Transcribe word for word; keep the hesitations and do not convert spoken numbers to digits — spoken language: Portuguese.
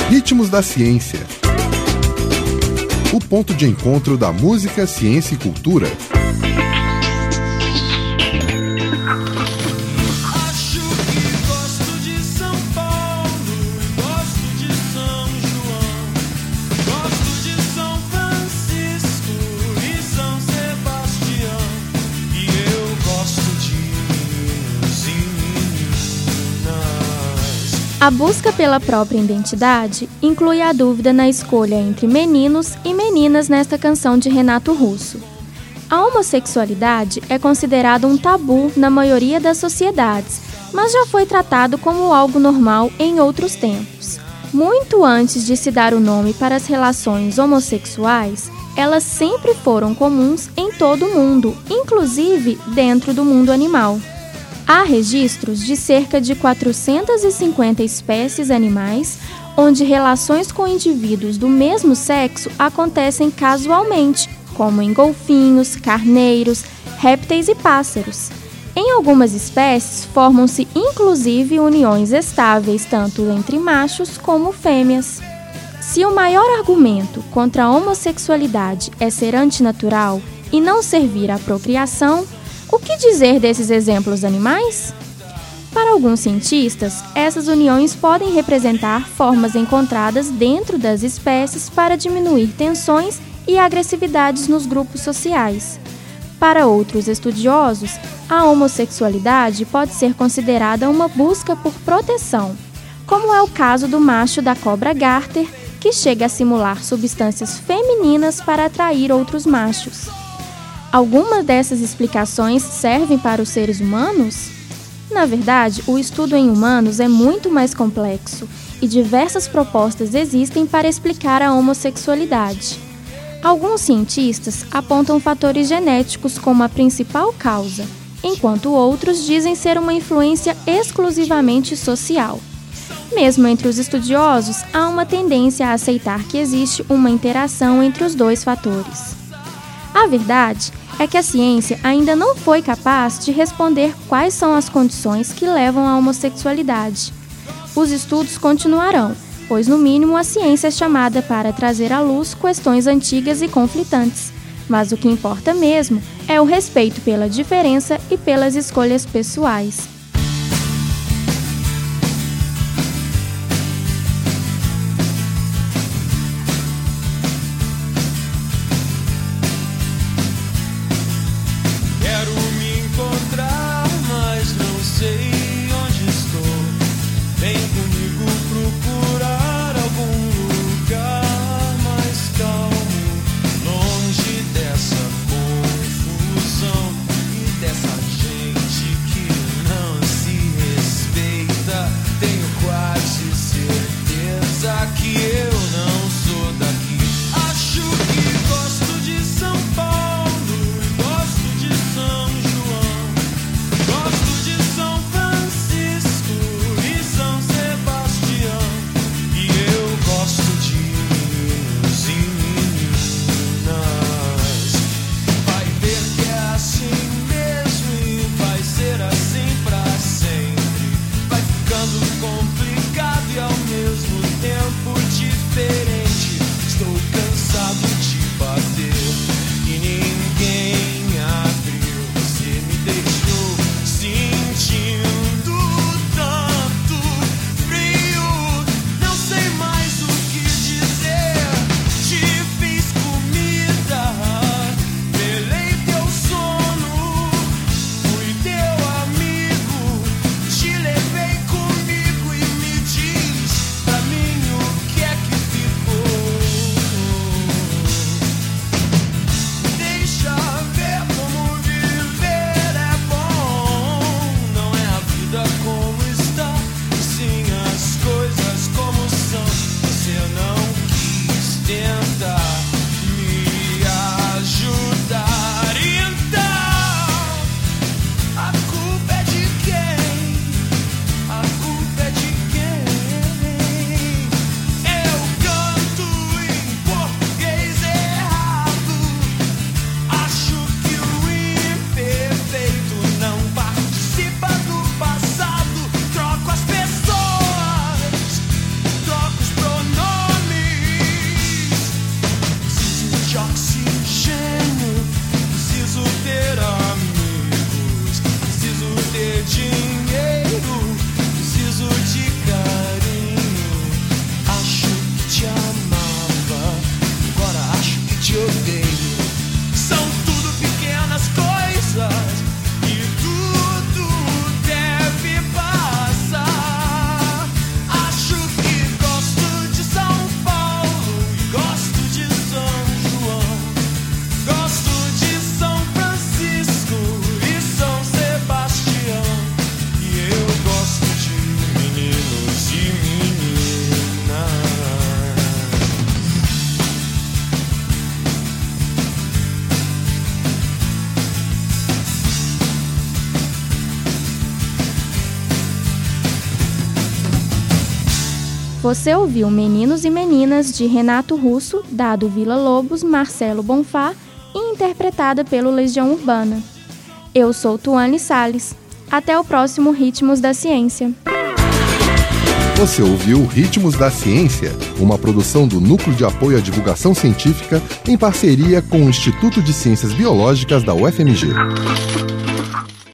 Ritmos da Ciência. O ponto de encontro da música, ciência e cultura. A busca pela própria identidade inclui a dúvida na escolha entre meninos e meninas nesta canção de Renato Russo. A homossexualidade é considerada um tabu na maioria das sociedades, mas já foi tratado como algo normal em outros tempos. Muito antes de se dar o nome para as relações homossexuais, elas sempre foram comuns em todo o mundo, inclusive dentro do mundo animal. Há registros de cerca de quatrocentas e cinquenta espécies animais, onde relações com indivíduos do mesmo sexo acontecem casualmente, como em golfinhos, carneiros, répteis e pássaros. Em algumas espécies, formam-se inclusive uniões estáveis tanto entre machos como fêmeas. Se o maior argumento contra a homossexualidade é ser antinatural e não servir à procriação, o que dizer desses exemplos animais? Para alguns cientistas, essas uniões podem representar formas encontradas dentro das espécies para diminuir tensões e agressividades nos grupos sociais. Para outros estudiosos, a homossexualidade pode ser considerada uma busca por proteção, como é o caso do macho da cobra garter, que chega a simular substâncias femininas para atrair outros machos. Algumas dessas explicações servem para os seres humanos? Na verdade, o estudo em humanos é muito mais complexo e diversas propostas existem para explicar a homossexualidade. Alguns cientistas apontam fatores genéticos como a principal causa, enquanto outros dizem ser uma influência exclusivamente social. Mesmo entre os estudiosos, há uma tendência a aceitar que existe uma interação entre os dois fatores. A verdade é que a ciência ainda não foi capaz de responder quais são as condições que levam à homossexualidade. Os estudos continuarão, pois no mínimo a ciência é chamada para trazer à luz questões antigas e conflitantes, mas o que importa mesmo é o respeito pela diferença e pelas escolhas pessoais. Complicado e ao mesmo tempo diferente. Você ouviu Meninos e Meninas, de Renato Russo, dado Vila Lobos, Marcelo Bonfá e interpretada pelo Legião Urbana. Eu sou Tuane Salles. Até o próximo Ritmos da Ciência. Você ouviu Ritmos da Ciência, uma produção do Núcleo de Apoio à Divulgação Científica em parceria com o Instituto de Ciências Biológicas da U F M G.